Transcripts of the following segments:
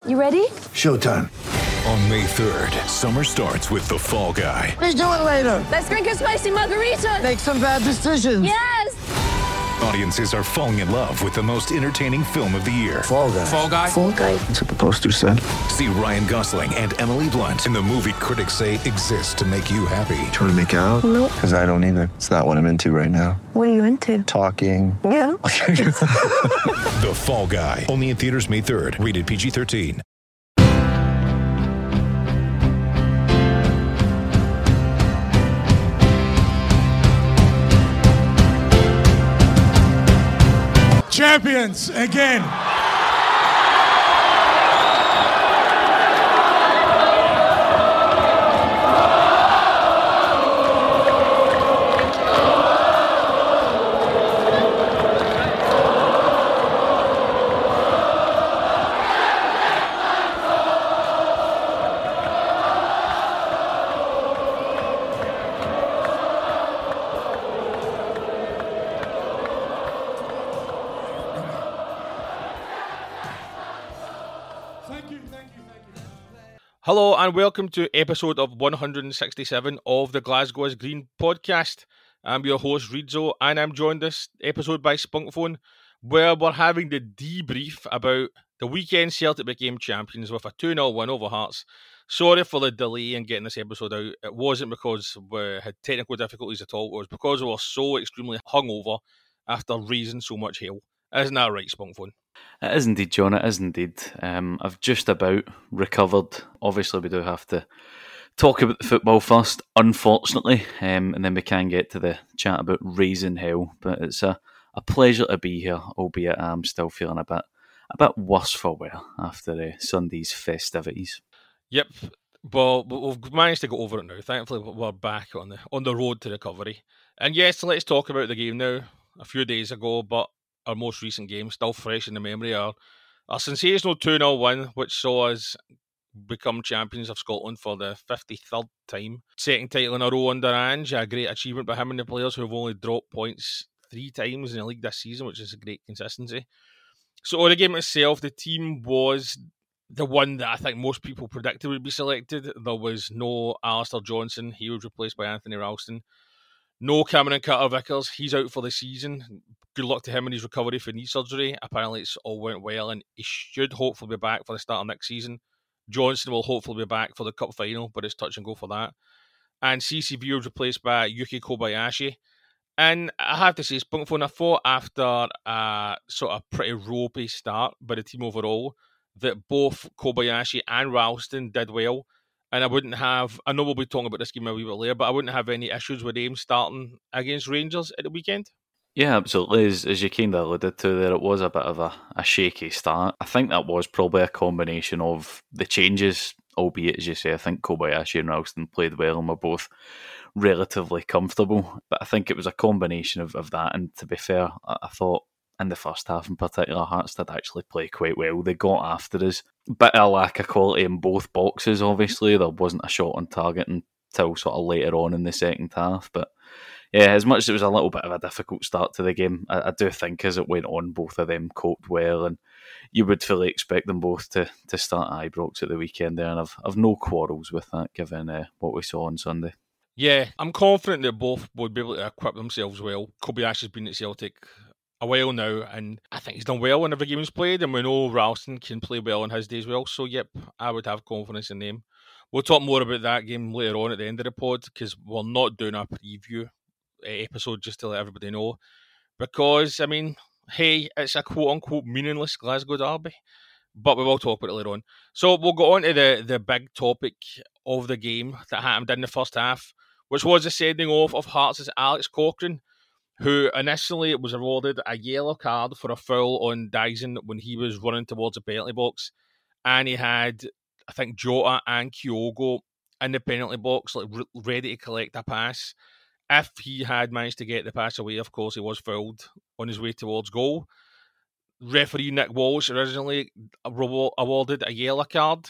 You ready? Showtime. On May 3rd, summer starts with The Fall Guy. Let's do it later. Let's drink a spicy margarita. Make some bad decisions. Yes! Audiences are falling in love with the most entertaining film of the year. Fall Guy. Fall Guy? Fall Guy. That's what the poster said. See Ryan Gosling and Emily Blunt in the movie critics say exists to make you happy. Trying to make it out? Nope. Because I don't either. It's not what I'm into right now. What are you into? Talking. Yeah. The Fall Guy. Only in theaters May 3rd. Rated PG-13. Champions again. Hello and welcome to episode of 167 of the Glasgow is Green podcast. I'm your host Reedzo and I'm joined this episode by Spunkphone, where we're having the debrief about the weekend Celtic became champions with a 2-0 win over Hearts. Sorry for the delay in getting this episode out. It wasn't because we had technical difficulties at all, it was because we were so extremely hungover after raising so much hell. Isn't that right, Spunkphone? It is indeed, John, it is indeed. I've just about recovered. Obviously, we do have to talk about the football first, unfortunately, and then we can get to the chat about raising hell. But it's a pleasure to be here, albeit I'm still feeling a bit worse for wear after Sunday's festivities. Yep, well, we've managed to get over it now. Thankfully, we're back on the road to recovery. And yes, let's talk about the game now. A few days ago, but our most recent game, still fresh in the memory, our sensational 2-0 win, which saw us become champions of Scotland for the 53rd time. Second title in a row under Ange, a great achievement by him and the players who have only dropped points 3 times in the league this season, which is a great consistency. So on the game itself, the team was the one that I think most people predicted would be selected. There was no Alistair Johnson, he was replaced by Anthony Ralston. No Cameron Carter-Vickers, he's out for the season. Good luck to him in his recovery for knee surgery. Apparently it's all went well and he should hopefully be back for the start of next season. Johnson will hopefully be back for the cup final, but it's touch and go for that. And CCV was replaced by Yuki Kobayashi. And I have to say, Spunkphone, I thought after a sort of pretty ropey start by the team overall, that both Kobayashi and Ralston did well. And I know we'll be talking about this game a wee bit later, but I wouldn't have any issues with them starting against Rangers at the weekend. Yeah, absolutely. As you kind of alluded to there, it was a bit of a shaky start. I think that was probably a combination of the changes, albeit, as you say, I think Kobayashi and Ralston played well and were both relatively comfortable. But I think it was a combination of that. And to be fair, I thought in the first half in particular, Hearts did actually play quite well. They got after us. Bit of a lack of quality in both boxes, obviously. There wasn't a shot on target until sort of later on in the second half. But yeah, as much as it was a little bit of a difficult start to the game, I do think as it went on, both of them coped well, and you would fully expect them both to start at Ibrox at the weekend there, and I've no quarrels with that, given what we saw on Sunday. Yeah, I'm confident that both would be able to equip themselves well. Kobayashi's been at Celtic a while now, and I think he's done well in every game he's played, and we know Ralston can play well on his day as well, so yep, I would have confidence in them. We'll talk more about that game later on at the end of the pod, because we're not doing a preview episode just to let everybody know, because, I mean, hey, it's a quote-unquote meaningless Glasgow derby, but we will talk about it later on. So we'll go on to the big topic of the game that happened in the first half, which was the sending off of Hearts' Alex Cochrane, who initially was awarded a yellow card for a foul on Dyson when he was running towards a penalty box, and he had, I think, Jota and Kyogo in the penalty box, like ready to collect a pass. If he had managed to get the pass away, of course, he was fouled on his way towards goal. Referee Nick Walsh originally awarded a yellow card,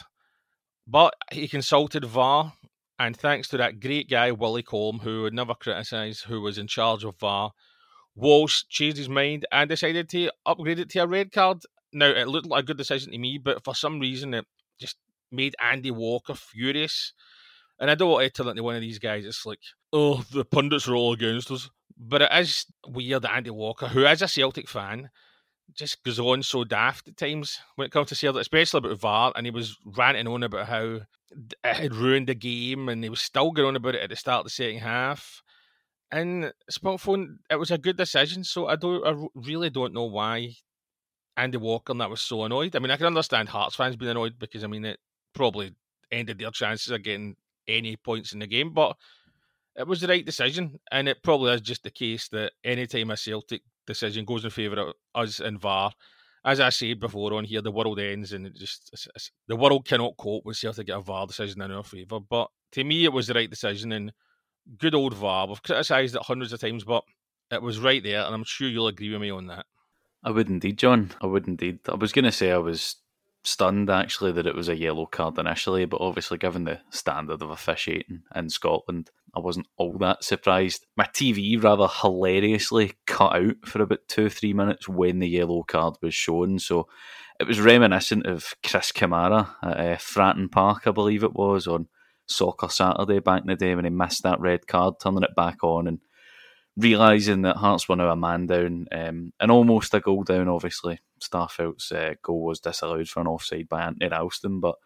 but he consulted VAR, and thanks to that great guy, Willie Collum, who would never criticise, who was in charge of VAR, Walsh changed his mind and decided to upgrade it to a red card Now, it looked like a good decision to me, but for some reason it just made Andy Walker furious. And I don't want to tell it to one of these guys, it's like, oh, the pundits are all against us. But it is weird that Andy Walker, who is a Celtic fan, just goes on so daft at times when it comes to Celtic, especially about VAR, and he was ranting on about how it had ruined the game, and he was still going on about it at the start of the second half. And Spotphone, it was a good decision, so I really don't know why Andy Walker and that was so annoyed. I mean, I can understand Hearts fans being annoyed because, I mean, it probably ended their chances of getting any points in the game, but it was the right decision, and it probably is just the case that any time a Celtic decision goes in favour of us in VAR, as I said before on here, the world ends, and the world cannot cope with Celtic get a VAR decision in our favour. But to me, it was the right decision, and good old VAR. We've criticised it hundreds of times, but it was right there, and I'm sure you'll agree with me on that. I would indeed, John. I would indeed. I was going to say I was stunned, actually, that it was a yellow card initially, but obviously, given the standard of officiating in Scotland, I wasn't all that surprised. My TV rather hilariously cut out for about 2-3 minutes when the yellow card was shown, so it was reminiscent of Chris Kamara at Fratton Park, I believe it was, on Soccer Saturday back in the day when he missed that red card, turning it back on and realising that Hearts were now a man down and almost a goal down. Obviously, Starfelt's goal was disallowed for an offside by Anthony Ralston, but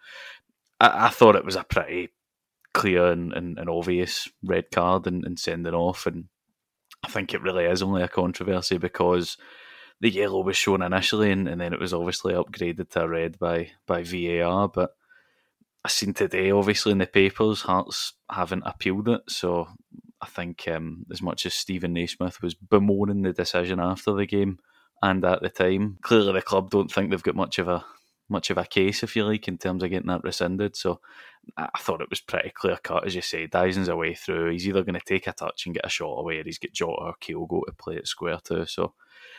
I thought it was a pretty clear and obvious red card and sending off, and I think it really is only a controversy because the yellow was shown initially and then it was obviously upgraded to a red by VAR, but I seen today, obviously, in the papers, Hearts haven't appealed it, so I think as much as Stephen Naismith was bemoaning the decision after the game and at the time, clearly the club don't think they've got much of a case, if you like, in terms of getting that rescinded. So I thought it was pretty clear cut, as you say. Dyson's a way through. He's either going to take a touch and get a shot away, or he's got Jota or Kyogo to play it square to. So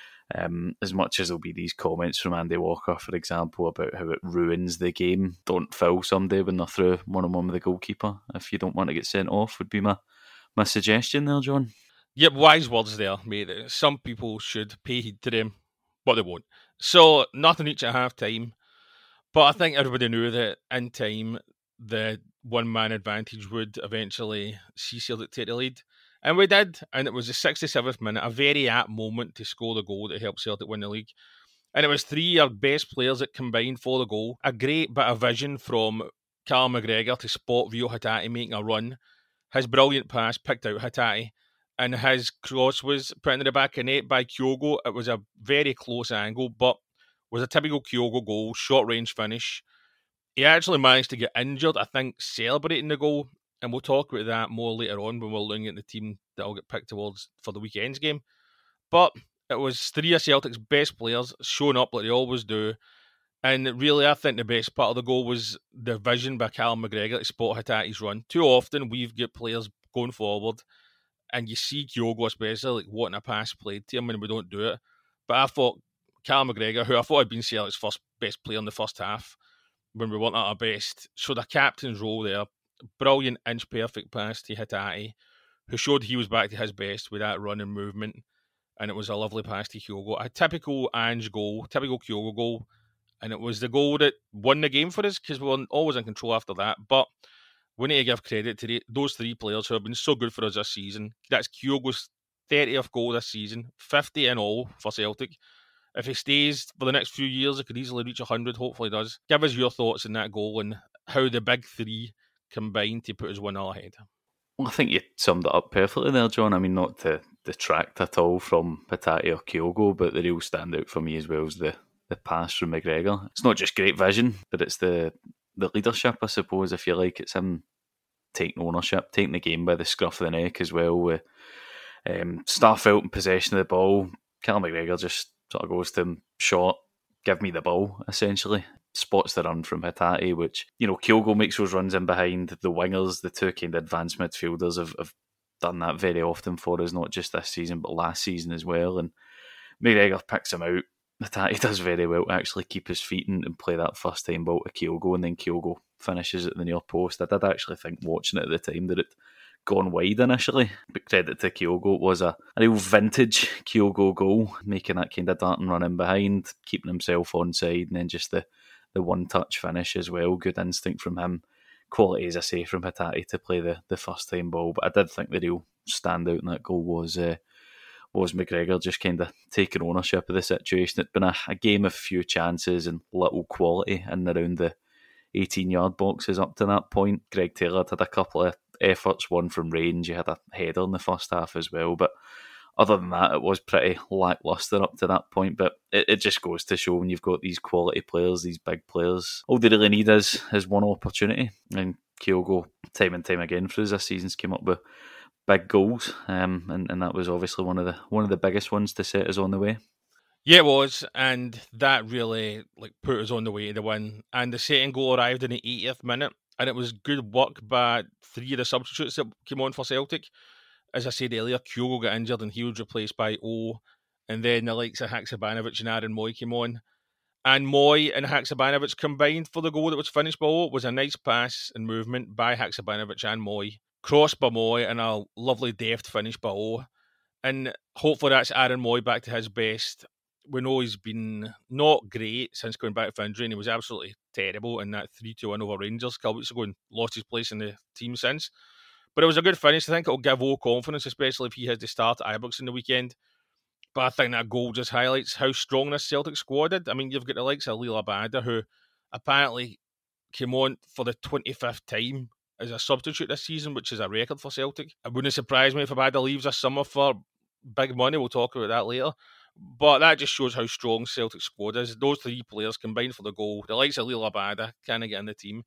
as much as there'll be these comments from Andy Walker, for example, about how it ruins the game, don't foul somebody when they're through one-on-one with the goalkeeper if you don't want to get sent off, would be my suggestion there, John. Yep, wise words there, mate. Some people should pay heed to them, but they won't. So, nothing each at half-time. But I think everybody knew that in time, the one-man advantage would eventually see Celtic take the lead. And we did, and it was the 67th minute, a very apt moment to score the goal that helped Celtic win the league. And it was three of our best players that combined for the goal. A great bit of vision from Carl McGregor to spot Rio Hatate making a run. His brilliant pass picked out Hatate, and his cross was put into the back of net by Kyogo. It was a very close angle, but was a typical Kyogo goal, short-range finish. He actually managed to get injured, I think, celebrating the goal, and we'll talk about that more later on when we're looking at the team that will get picked towards for the weekend's game. But it was three of Celtic's best players showing up like they always do, and really, I think the best part of the goal was the vision by Callum McGregor to spot Hatate's run. Too often, we've got players going forward, and you see Kyogo especially, like, wanting a pass played to him, and we don't do it. But I thought Callum McGregor, who I thought had been Celtic's first best player in the first half, when we weren't at our best, showed a captain's role there. Brilliant inch-perfect pass to Hatate, who showed he was back to his best with that run and movement, and it was a lovely pass to Kyogo. A typical Ange goal, typical Kyogo goal, and it was the goal that won the game for us because we were always in control after that. But we need to give credit to those three players who have been so good for us this season. That's Kyogo's 30th goal this season, 50 in all for Celtic. If he stays for the next few years, it could easily reach 100, hopefully does. Give us your thoughts on that goal and how the big three combined to put us 1-0 ahead. Well, I think you summed it up perfectly there, John. I mean, not to detract at all from Hatate or Kyogo, but the real standout for me as well is the pass from McGregor. It's not just great vision, but it's the leadership, I suppose, if you like. It's him taking ownership, taking the game by the scruff of the neck as well, with Starfelt in possession of the ball. Callum McGregor just sort of goes to him, shot, give me the ball, essentially. Spots the run from Hatate, which, you know, Kyogo makes those runs in behind. The wingers, the two kind of advanced midfielders have done that very often for us, not just this season, but last season as well. And McGregor picks him out. Hatate does very well to actually keep his feet and play that first time ball to Kyogo, and then Kyogo finishes at the near post. I did actually think, watching it at the time, that it gone wide initially, but credit to Kyogo, it was a real vintage Kyogo goal, making that kind of darting run in behind, keeping himself onside, and then just the one-touch finish as well. Good instinct from him. Quality, as I say, from Hatate to play the first-time ball, but I did think the real standout in that goal was McGregor just kind of taking ownership of the situation. It'd been a game of few chances and little quality in and around the 18-yard boxes up to that point. Greg Taylor had a couple of efforts, one from range. He had a header in the first half as well, but other than that, it was pretty lacklustre up to that point. But it just goes to show when you've got these quality players, these big players, all they really need is one opportunity. And Kyogo, time and time again through this season's came up with big goals, and that was obviously one of the biggest ones to set us on the way. Yeah, it was, and that really put us on the way to the win. And the second goal arrived in the 80th minute, and it was good work by three of the substitutes that came on for Celtic. As I said earlier, Kyogo got injured and he was replaced by O, and then the likes of Haksabanovic and Aaron Moy came on. And Moy and Haksabanovic combined for the goal that was finished by O. It was a nice pass and movement by Haksabanovic and Moy, crossed by Moy, and a lovely deft finish by O. And hopefully that's Aaron Moy back to his best. We know he's been not great since going back from injury, and he was absolutely terrible in that 3-2 win over Rangers a couple weeks ago and lost his place in the team since. But it was a good finish. I think it'll give O confidence, especially if he has to start at Ibrox in the weekend. But I think that goal just highlights how strong this Celtic squad is. I mean, you've got the likes of Lila Bada, who apparently came on for the 25th time as a substitute this season, which is a record for Celtic. It wouldn't surprise me if Abada leaves this summer for big money. We'll talk about that later. But that just shows how strong Celtic's squad is. Those three players combined for the goal. The likes of Lila Bada can't get in the team.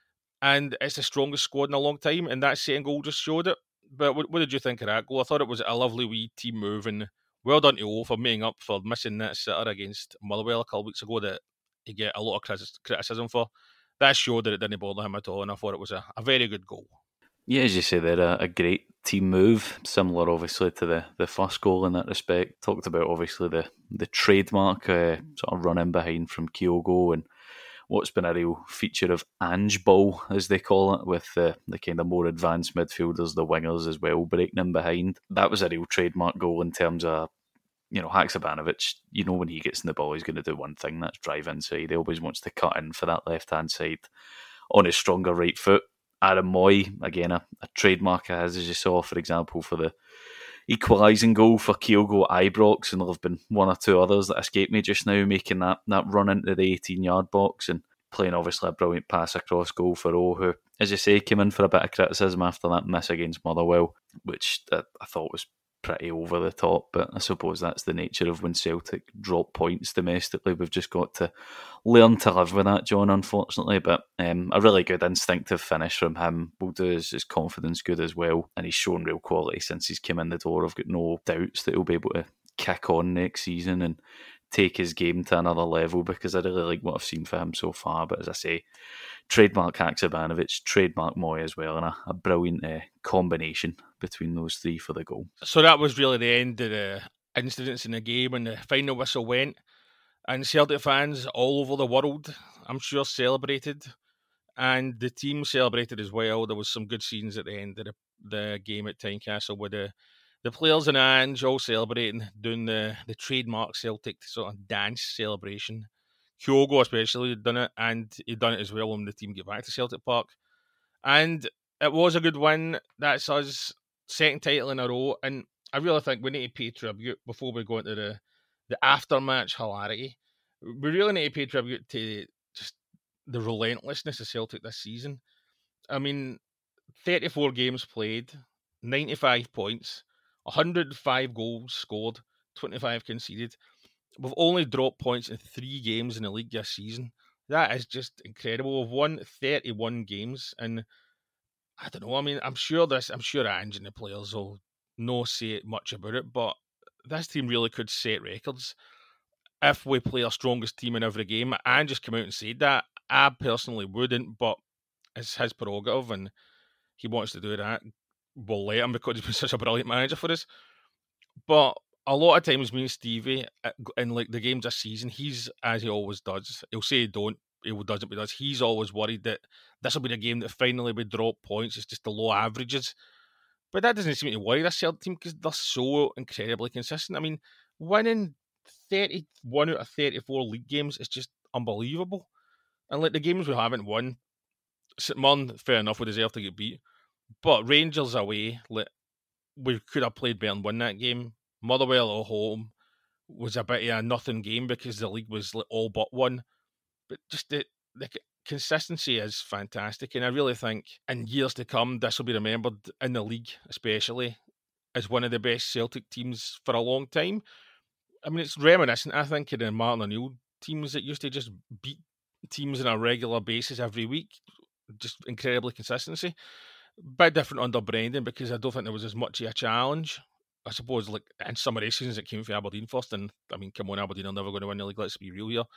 And it's the strongest squad in a long time, and that second goal just showed it. But what did you think of that goal? I thought it was a lovely wee team move, and well done to O for making up for missing that sitter against Motherwell a couple of weeks ago that he get a lot of criticism for. That showed that it didn't bother him at all, and I thought it was a very good goal. Yeah, as you say, they're a great team move, similar obviously to the first goal in that respect. Talked about obviously the trademark sort of run in behind from Kyogo, and what's been a real feature of Ange ball, as they call it, with the kind of more advanced midfielders, the wingers as well, breaking in behind. That was a real trademark goal in terms of, Haksabanovic, when he gets in the ball, he's going to do one thing, that's drive inside. He always wants to cut in for that left-hand side on his stronger right foot. Aaron Moy, again, a trademark has, as you saw, for example, for the equalising goal for Kyogo Ibrox, and there have been one or two others that escape me just now, making that run into the 18-yard box and playing obviously a brilliant pass across goal for O, who, as you say, came in for a bit of criticism after that miss against Motherwell, which I thought was pretty over the top, but I suppose that's the nature of when Celtic drop points domestically. We've just got to learn to live with that, John, unfortunately. But a really good instinctive finish from him will do his confidence good as well, and he's shown real quality since he's come in the door. I've got no doubts that he'll be able to kick on next season and take his game to another level, because I really like what I've seen for him so far. But as I say, trademark Haksabanovic, trademark Moy as well, and a brilliant combination between those three for the goal. So that was really the end of the incidents in the game, and the final whistle went, and Celtic fans all over the world, I'm sure, celebrated, and the team celebrated as well. There was some good scenes at the end of the game at Tynecastle with the players and Ange all celebrating, doing the trademark Celtic sort of dance celebration. Kyogo especially had done it, and he'd done it as well when the team get back to Celtic Park. And it was a good win. That's us second title in a row, and I really think we need to pay tribute before we go into the after-match hilarity. We really need to pay tribute to just the relentlessness of Celtic this season. I mean, 34 games played, 95 points, 105 goals scored, 25 conceded. We've only dropped points in 3 games in the league this season. That is just incredible. We've won 31 games, and I don't know. I mean, I'm sure Ange and the players will not say much about it, but this team really could set records if we play our strongest team in every game. Ange just come out and said that. I personally wouldn't, but it's his prerogative, and he wants to do that. We'll let him because he's been such a brilliant manager for us. But a lot of times, me and Stevie, in the games this season, he's, as he always does, he'll say he doesn't, but he does. He's always worried that this will be the game that finally we drop points. It's just the low averages. But that doesn't seem to worry this Celtic team because they're so incredibly consistent. I mean, winning 31 out of 34 league games is just unbelievable. And like the games we haven't won, St Mirren, fair enough, we deserve to get beat. But Rangers away, like, we could have played better and won that game. Motherwell at home was a bit of a nothing game because the league was like all but won. But just the consistency is fantastic. And I really think in years to come, this will be remembered in the league, especially, as one of the best Celtic teams for a long time. I mean, it's reminiscent, I think, of the Martin O'Neill teams that used to just beat teams on a regular basis every week. Just incredibly consistency. Bit different under Brendan because I don't think there was as much of a challenge. I suppose, like, in some of the seasons it came from Aberdeen first, and I mean, come on, Aberdeen are never going to win the league, let's be real here.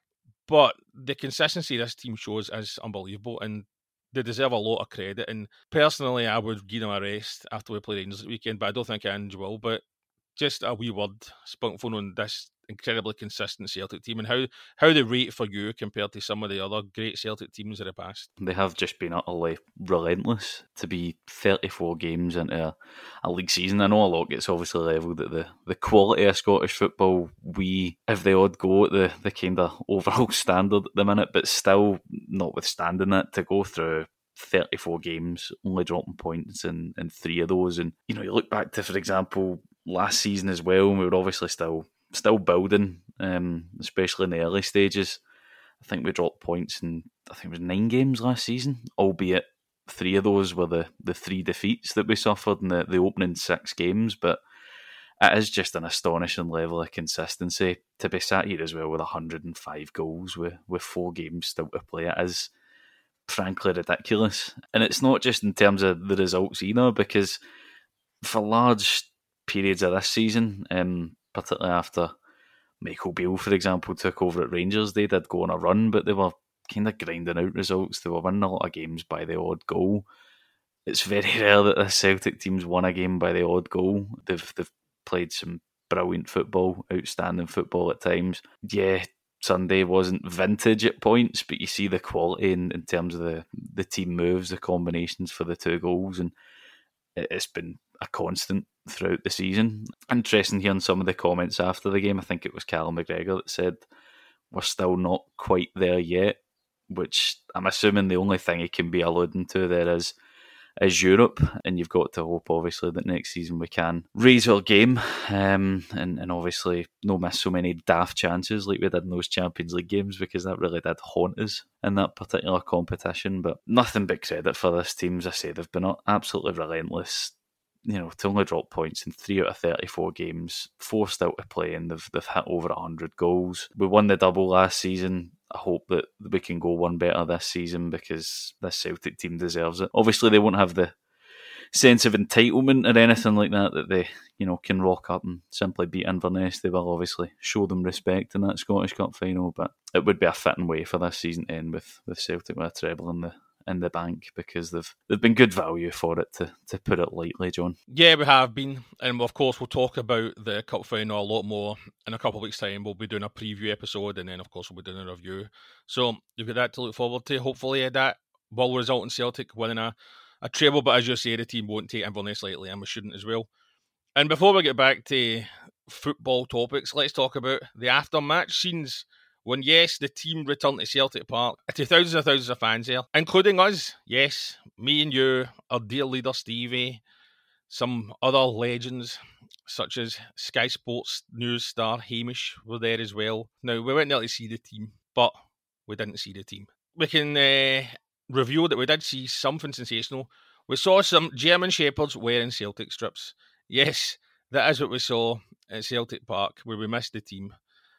But the consistency this team shows is unbelievable, and they deserve a lot of credit. And personally, I would give them a rest after we play Rangers this weekend, but I don't think Ange will. But just a wee word, Spunkphone, on this incredibly consistent Celtic team and how they rate for you compared to some of the other great Celtic teams of the past. They have just been utterly relentless to be 34 games into a league season. I know a lot gets obviously levelled at the quality of Scottish football. We have the odd go at the kind of overall standard at the minute, but still, notwithstanding that, to go through 34 games, only dropping points in 3 of those. And, you know, you look back to, for example, last season as well, and we were obviously still building, especially in the early stages. I think we dropped points in, I think it was 9 games last season, albeit 3 of those were the 3 defeats that we suffered in the opening 6 games. But it is just an astonishing level of consistency to be sat here as well with 105 goals with 4 games still to play. It is frankly ridiculous. And it's not just in terms of the results either, because for large periods of this season, particularly after Michael Beale, for example, took over at Rangers, they did go on a run, but they were kind of grinding out results. They were winning a lot of games by the odd goal. It's very rare that the Celtic team's won a game by the odd goal. They've played some brilliant football, outstanding football at times. Yeah, Sunday wasn't vintage at points, but you see the quality in terms of the team moves, the combinations for the 2 goals, and it's been a constant throughout the season. Interesting hearing some of the comments after the game. I think it was Callum McGregor that said we're still not quite there yet, which I'm assuming the only thing he can be alluding to there is Europe, and you've got to hope obviously that next season we can raise our game and obviously no miss so many daft chances like we did in those Champions League games, because that really did haunt us in that particular competition. But nothing but credit for this team. As I say, they've been absolutely relentless. You know, to only drop points in 3 out of 34 games, 4 still to play, and they've hit over 100 goals. We won the double last season. I hope that we can go one better this season, because this Celtic team deserves it. Obviously, they won't have the sense of entitlement or anything like that they, you know, can rock up and simply beat Inverness. They will obviously show them respect in that Scottish Cup final, but it would be a fitting way for this season to end with Celtic with a treble in the bank, because they've been good value for it, to put it lightly, John. Yeah, we have been, and of course we'll talk about the Cup final a lot more in a couple of weeks' time. We'll be doing a preview episode, and then of course we'll be doing a review. So you've got that to look forward to. Hopefully that will result in Celtic winning a treble, but as you say, the team won't take Inverness lightly, and we shouldn't as well. And before we get back to football topics, let's talk about the after-match scenes when, yes, the team returned to Celtic Park to thousands and thousands of fans there, including us. Yes, me and you, our dear leader Stevie, some other legends such as Sky Sports news star Hamish were there as well. Now, we went there to see the team, but we didn't see the team. We can reveal that we did see something sensational. We saw some German Shepherds wearing Celtic strips. Yes, that is what we saw at Celtic Park, where we missed the team.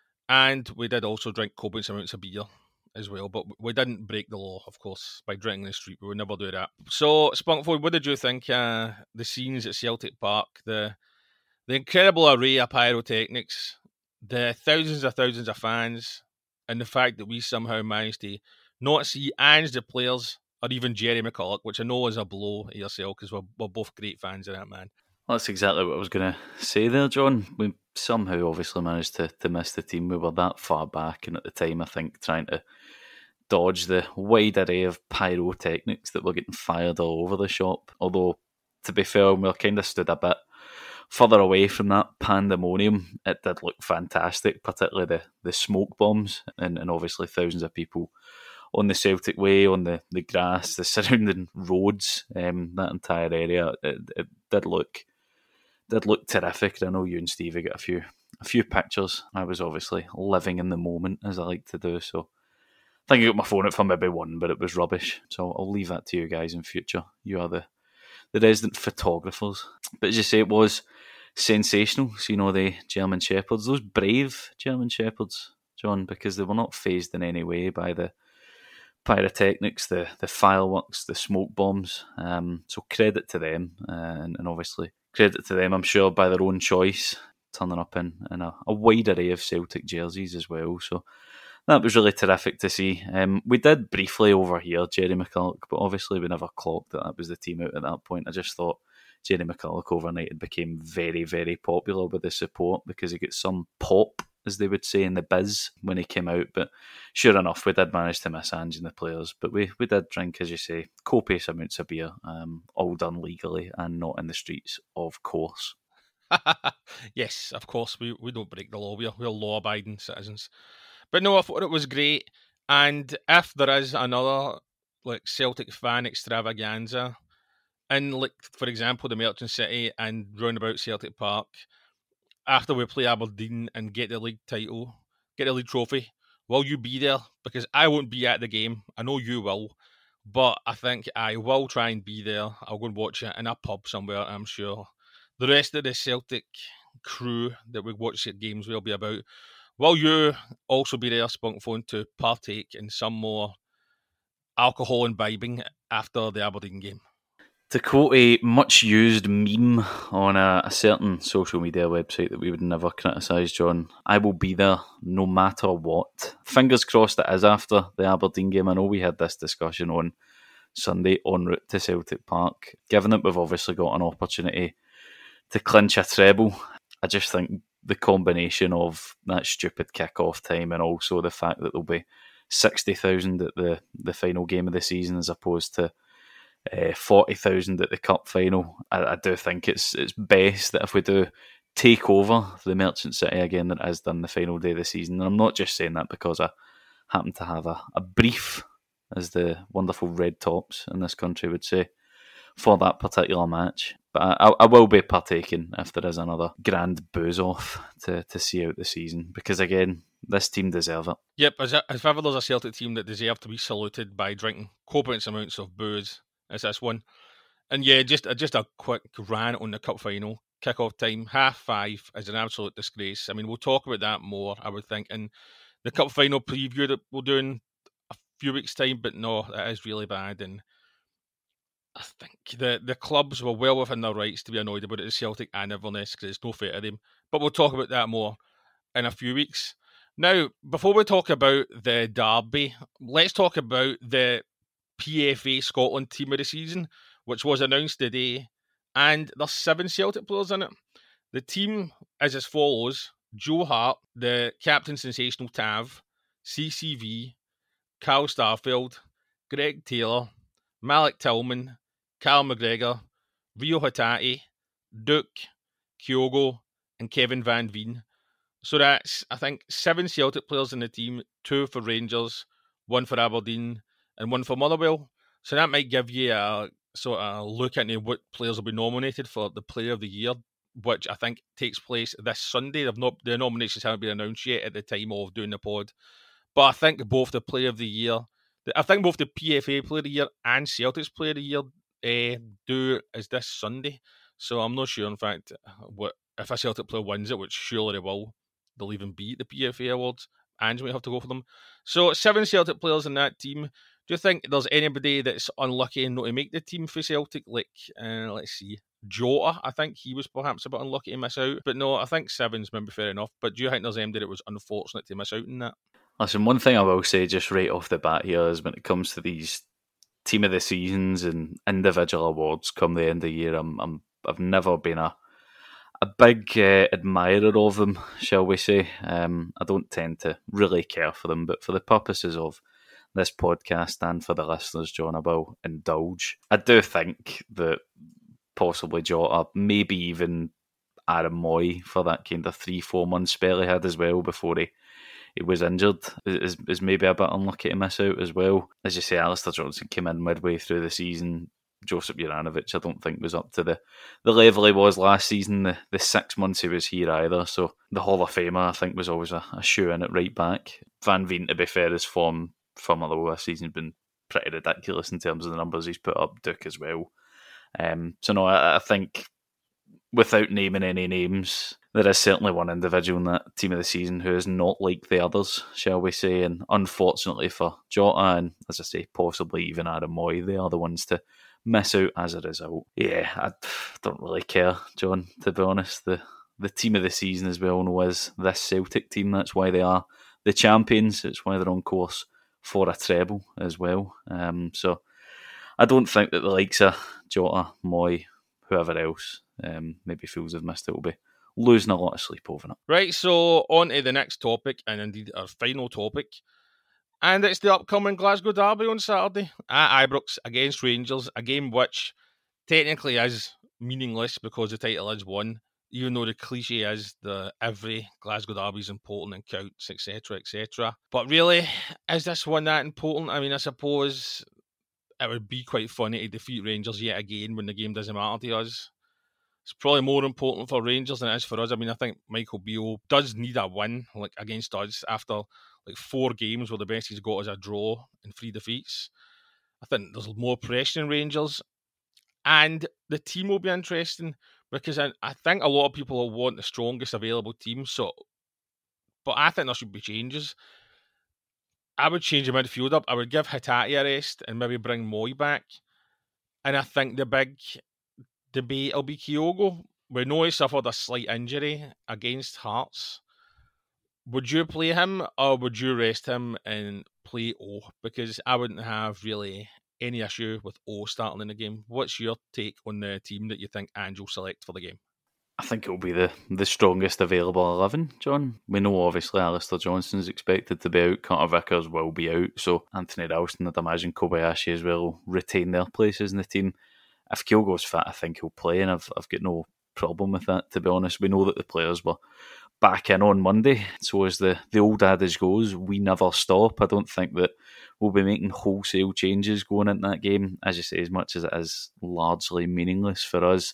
And we did also drink copious amounts of beer as well, but we didn't break the law, of course, by drinking in the street. We would never do that. So, Spunkfold, what did you think the scenes at Celtic Park, the incredible array of pyrotechnics, the thousands of fans, and the fact that we somehow managed to not see Ange, the players, or even Jerry McCulloch, which I know is a blow to yourself, because we're both great fans of that man. Well, that's exactly what I was going to say there, John. We somehow obviously managed to miss the team. We were that far back, and at the time I think trying to dodge the wide array of pyrotechnics that were getting fired all over the shop. Although to be fair, we were kind of stood a bit further away from that pandemonium. It did look fantastic, particularly the smoke bombs and obviously thousands of people on the Celtic Way, on the grass, the surrounding roads, that entire area. It did look terrific. I know you and Stevie got a few pictures. I was obviously living in the moment, as I like to do, so I think I got my phone out for maybe one, but it was rubbish. So I'll leave that to you guys in future. You are the resident photographers. But as you say, it was sensational seeing all the German Shepherds, those brave German Shepherds, John, because they were not fazed in any way by the pyrotechnics, the fireworks, the smoke bombs. So credit to them, and obviously credit to them, I'm sure, by their own choice, turning up in a wide array of Celtic jerseys as well. So that was really terrific to see. We did briefly overhear Jerry McCulloch, but obviously we never clocked that was the team out at that point. I just thought Jerry McCulloch overnight had became very, very popular with the support because he got some pop, as they would say in the biz, when he came out. But sure enough, we did manage to miss Ange and the players. But we did drink, as you say, copious amounts of beer, all done legally and not in the streets, of course. Yes, of course, we don't break the law. We're law-abiding citizens. But no, I thought it was great. And if there is another Celtic fan extravaganza in, for example, the Merchant City and roundabout Celtic Park, after we play Aberdeen and get the league title, get the league trophy, will you be there? Because I won't be at the game. I know you will. But I think I will try and be there. I'll go and watch it in a pub somewhere, I'm sure. The rest of the Celtic crew that we watch the games will be about. Will you also be there, Spunkphone, to partake in some more alcohol imbibing after the Aberdeen game? To quote a much-used meme on a certain social media website that we would never criticise, John, I will be there no matter what. Fingers crossed it is after the Aberdeen game. I know we had this discussion on Sunday en route to Celtic Park. Given that we've obviously got an opportunity to clinch a treble, I just think the combination of that stupid kick-off time and also the fact that there'll be 60,000 at the final game of the season as opposed to 40,000 at the cup final, I do think it's best that if we do take over the Merchant City again, that it is done the final day of the season. And I'm not just saying that because I happen to have a brief, as the wonderful red tops in this country would say, for that particular match. But I will be partaking if there is another grand booze-off to see out the season, because again, this team deserve it. Yep, if ever there's a Celtic team that deserve to be saluted by drinking copious amounts of booze, it's this one. And yeah, just a quick rant on the cup final. Kick-off time, 5:30, is an absolute disgrace. I mean, we'll talk about that more, I would think, in the cup final preview that we'll do in a few weeks' time, but no, it is really bad. And I think the clubs were well within their rights to be annoyed about it, the Celtic and Inverness, because it's no fair to them. But we'll talk about that more in a few weeks. Now, before we talk about the derby, let's talk about the PFA Scotland team of the season, which was announced today. And there's 7 Celtic players in it. The team is as follows: Joe Hart, the captain sensational Tav, CCV, Carl Starfield, Greg Taylor, Malik Tillman, Carl McGregor, Rio Hatate, Duke, Kyogo, and Kevin Van Veen. So that's, I think, 7 Celtic players in the team, 2 for Rangers, 1 for Aberdeen, and 1 for Motherwell. So that might give you a sort of look into what players will be nominated for the Player of the Year, which I think takes place this Sunday. The nominations haven't been announced yet at the time of doing the pod. But I think both the Player of the Year, I think both the PFA Player of the Year and Celtic's Player of the Year do is this Sunday. So I'm not sure, in fact, what if a Celtic player wins it, which surely they will, they'll even be at the PFA Awards. Ange might have to go for them. So 7 Celtic players in that team. Do you think there's anybody that's unlucky and not to make the team for Celtic? Like, let's see, Jota, I think he was perhaps a bit unlucky to miss out. But no, I think 7's maybe fair enough. But do you think there's anybody that was unfortunate to miss out in that? Listen, one thing I will say just right off the bat here is when it comes to these team of the seasons and individual awards come the end of the year, I've never been a big admirer of them, shall we say. I don't tend to really care for them, but for the purposes of this podcast and for the listeners, John, I will indulge. I do think that possibly Jota, maybe even Aaron Moy for that kind of 3-4 month spell he had as well before he was injured, is maybe a bit unlucky to miss out as well. As you say, Alistair Johnson came in midway through the season. Josip Juranovic, I don't think, was up to the level he was last season, the 6 months he was here either. So the Hall of Famer, I think, was always a shoe-in at right back. Van Veen, to be fair, his form from although this season's been pretty ridiculous in terms of the numbers he's put up. Duke as well. So no, I think without naming any names, there is certainly one individual in that team of the season who is not like the others, shall we say. And unfortunately for Jota and, as I say, possibly even Aaron Moy, they are the ones to miss out as a result. Yeah, I don't really care, John, to be honest. The team of the season, as we all know, is this Celtic team. That's why they are the champions. It's why they're on course for a treble as well. So I don't think that the likes of Jota, Moy, whoever else maybe feels they've missed it will be losing a lot of sleep over it. Right, so on to the next topic, and indeed our final topic. And it's the upcoming Glasgow Derby on Saturday at Ibrox against Rangers, a game which technically is meaningless because the title is won, even though the cliche is that every Glasgow Derby is important and counts, etc., etc. But really, is this one that important? I mean, I suppose it would be quite funny to defeat Rangers yet again when the game doesn't matter to us. It's probably more important for Rangers than it is for us. I mean, I think Michael Beale does need a win like against us after 4 games where the best he's got is a draw and 3 defeats. I think there's more pressure in Rangers. And the team will be interesting because I think a lot of people will want the strongest available team. But I think there should be changes. I would change the midfield up. I would give Hatate a rest and maybe bring Moy back. And I think the big debate will be Kyogo. We know he suffered a slight injury against Hearts. Would you play him or would you rest him and play O? Because I wouldn't have really any issue with O starting in the game. What's your take on the team that you think Ange will select for the game? I think it will be the strongest available 11, John. We know obviously Alistair Johnson's expected to be out, Carter Vickers will be out, so Anthony Ralston, I'd imagine Kobayashi as well retain their places in the team. If Kyogo's fit, I think he'll play, and I've got no problem with that, to be honest. We know that the players were back in on Monday, so as the old adage goes, we never stop. I don't think that we'll be making wholesale changes going into that game, as you say, as much as it is largely meaningless for us.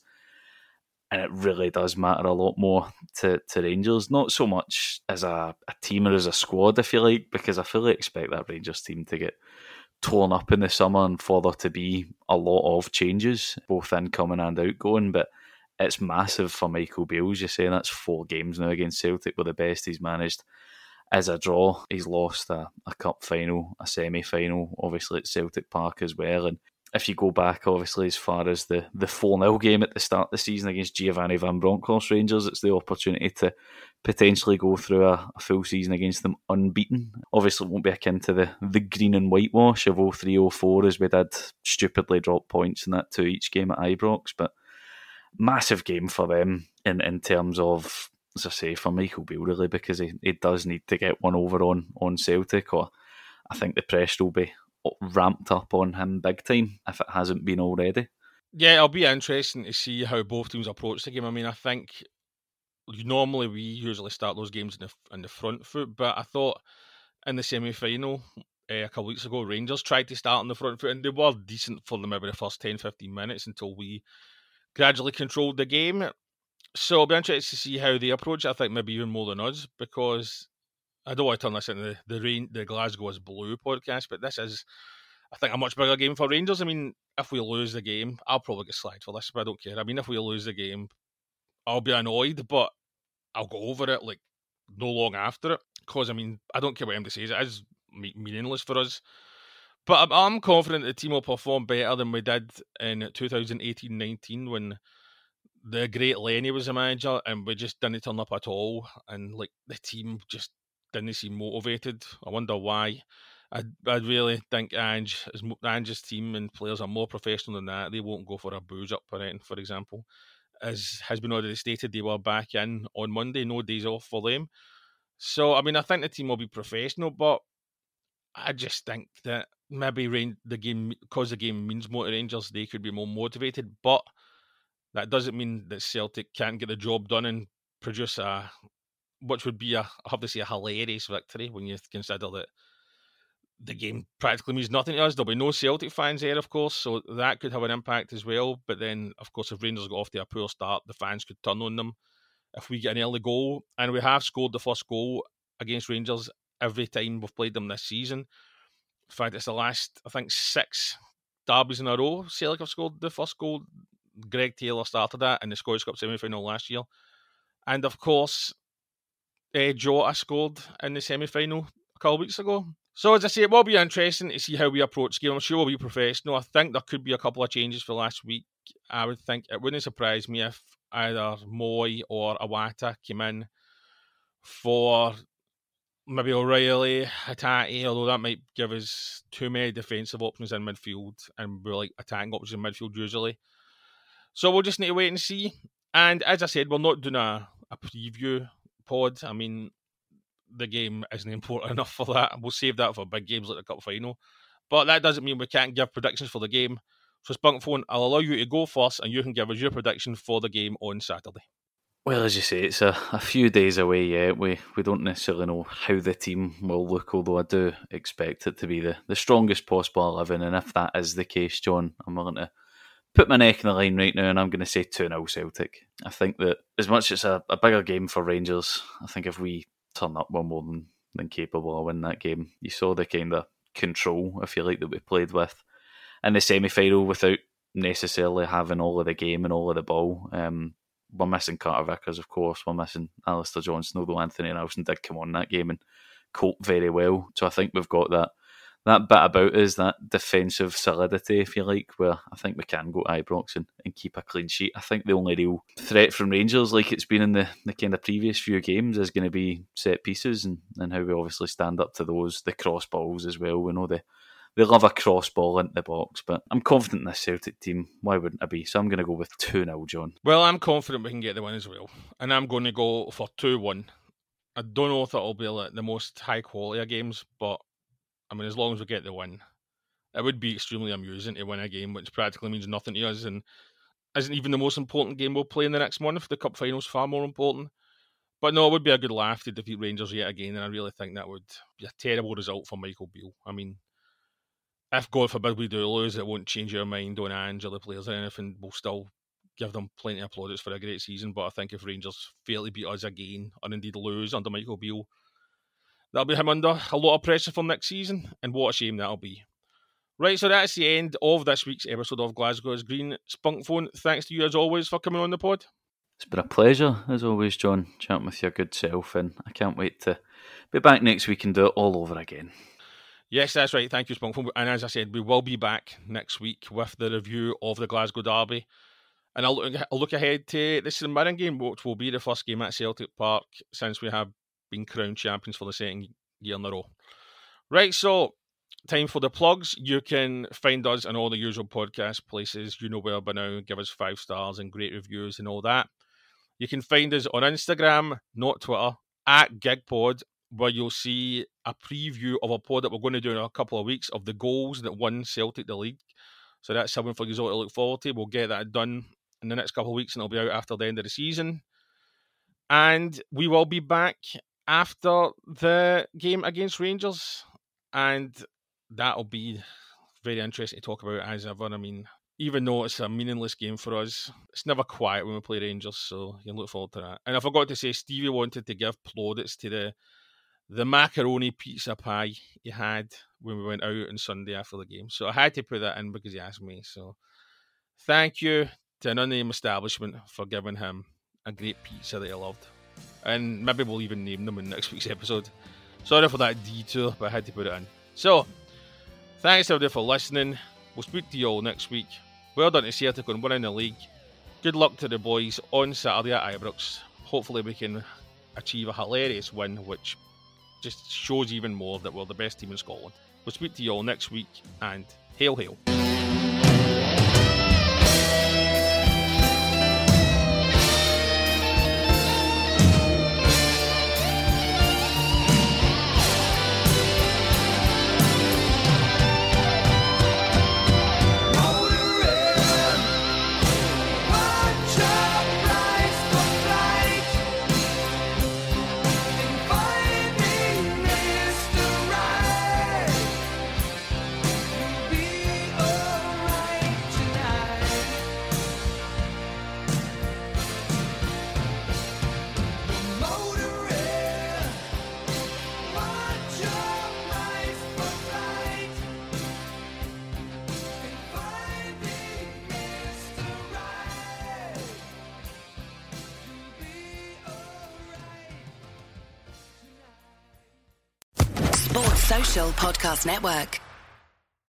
And it really does matter a lot more to Rangers, not so much as a team or as a squad, if you like, because I fully expect that Rangers team to get torn up in the summer and for there to be a lot of changes, both incoming and outgoing. But it's massive for Michael Beale, as you say, and that's 4 games now against Celtic, where the best he's managed is a draw. He's lost a cup final, a semi-final, obviously at Celtic Park as well. And if you go back, obviously, as far as the 4-0 game at the start of the season against Giovanni Van Bronckhorst Rangers, it's the opportunity to potentially go through a full season against them unbeaten. Obviously, it won't be akin to the green and whitewash of 03-04 as we did stupidly drop points in that 2 each game at Ibrox, but massive game for them in terms of, as I say, for Michael Beale, really, because he does need to get one over on Celtic, or I think the pressure will be ramped up on him big time if it hasn't been already. Yeah, it'll be interesting to see how both teams approach the game. I mean, I think normally we usually start those games in the front foot, but I thought in the semi-final a couple of weeks ago, Rangers tried to start on the front foot and they were decent for maybe the first 10-15 minutes until we gradually controlled the game. So it'll be interesting to see how they approach it. I think maybe even more than us, because I don't want to turn this into the Glasgow is Blue podcast, but this is, I think, a much bigger game for Rangers. I mean, if we lose the game, I'll probably get slagged for this, but I don't care. I mean, if we lose the game, I'll be annoyed, but I'll go over it like no long after it, because I mean, I don't care what MD says, it is meaningless for us. But I'm confident the team will perform better than we did in 2018-19 when the great Lenny was the manager and we just didn't turn up at all, and like the team just didn't seem motivated. I wonder why. I really think Ange's team and players are more professional than that. They won't go for a booze up or anything, for example. As has been already stated, they were back in on Monday, no days off for them. So, I mean, I think the team will be professional, but I just think that maybe the game, because the game means more to Rangers, they could be more motivated. But That doesn't mean that Celtic can't get the job done and produce which would be a hilarious victory when you consider that the game practically means nothing to us. There'll be no Celtic fans there, of course, so that could have an impact as well. But then, of course, if Rangers go off to a poor start, the fans could turn on them. If we get an early goal, and we have scored the first goal against Rangers every time we've played them this season. In fact, it's the last, I think, 6 derbies in a row Celtic have scored the first goal. Greg Taylor started that in the Scottish Cup semi-final last year. And, of course, Jota scored in the semi-final a couple of weeks ago. So, as I say, it will be interesting to see how we approach the game. I'm sure we'll be professional. I think there could be a couple of changes for last week. I would think it wouldn't surprise me if either Moy or Iwata came in for maybe O'Reilly, Hatate, although that might give us too many defensive options in midfield, and we're like attacking options in midfield usually. So we'll just need to wait and see. And as I said, we're not doing a preview pod. I mean, the game isn't important enough for that. We'll save that for big games like the Cup final. But that doesn't mean we can't give predictions for the game. So Spunkphone, I'll allow you to go first and you can give us your prediction for the game on Saturday. Well, as you say, it's a few days away yet. We don't necessarily know how the team will look, although I do expect it to be the strongest possible 11. And if that is the case, John, I'm willing to put my neck in the line right now, and I'm going to say 2-0 Celtic. I think that as much as it's a bigger game for Rangers, I think if we turn up, we're more than capable of winning that game. You saw the kind of control, if you like, that we played with in the semi-final without necessarily having all of the game and all of the ball. We're missing Carter Vickers, of course. We're missing Alistair Johnston, although Anthony Nelson did come on that game and cope very well. So I think we've got that bit about us, that defensive solidity, if you like, where I think we can go to Ibrox and keep a clean sheet. I think the only real threat from Rangers, like it's been in the kind of previous few games, is going to be set pieces and how we obviously stand up to those, the cross balls as well. We know they love a cross ball into the box, but I'm confident in this Celtic team. Why wouldn't I be? So I'm going to go with 2-0, John. Well, I'm confident we can get the win as well. And I'm going to go for 2-1. I don't know if it'll be like the most high quality of games, but I mean, as long as we get the win, it would be extremely amusing to win a game which practically means nothing to us and isn't even the most important game we'll play in the next month. The Cup final's far more important. But no, it would be a good laugh to defeat Rangers yet again, and I really think that would be a terrible result for Michael Beale. I mean, if God forbid we do lose, it won't change our mind on Ange or the players or anything. We'll still give them plenty of plaudits for a great season. But I think if Rangers fail to beat us again, or indeed lose under Michael Beale, that'll be him under a lot of pressure for next season. And what a shame that'll be. Right, so that's the end of this week's episode of Glasgow is Green. Spunkphone, thanks to you as always for coming on the pod. It's been a pleasure, as always, John, chatting with your good self. And I can't wait to be back next week and do it all over again. Yes, that's right. Thank you, Spunkphone. And as I said, we will be back next week with the review of the Glasgow Derby. And I'll look ahead to the St Mirren game, which will be the first game at Celtic Park since we have been crowned champions for the second year in a row. Right, so time for the plugs. You can find us on all the usual podcast places. You know where by now. Give us 5 stars and great reviews and all that. You can find us on Instagram, not Twitter, at GigPod, where you'll see a preview of a pod that we're going to do in a couple of weeks of the goals that won Celtic the league. So that's something for you all to look forward to. We'll get that done in the next couple of weeks and it'll be out after the end of the season. And we will be back after the game against Rangers. And that'll be very interesting to talk about as ever. I mean, even though it's a meaningless game for us, it's never quiet when we play Rangers, so you can look forward to that. And I forgot to say, Stevie wanted to give plaudits to the macaroni pizza pie he had when we went out on Sunday after the game. So I had to put that in because he asked me. So thank you to an unnamed establishment for giving him a great pizza that he loved. And maybe we'll even name them in next week's episode. Sorry for that detour, but I had to put it in. So, thanks everybody for listening. We'll speak to you all next week. Well done to Celtic on winning the league. Good luck to the boys on Saturday at Ibrox. Hopefully we can achieve a hilarious win, which just shows even more that we're the best team in Scotland. We'll speak to you all next week, and hail, hail. Social Podcast Network.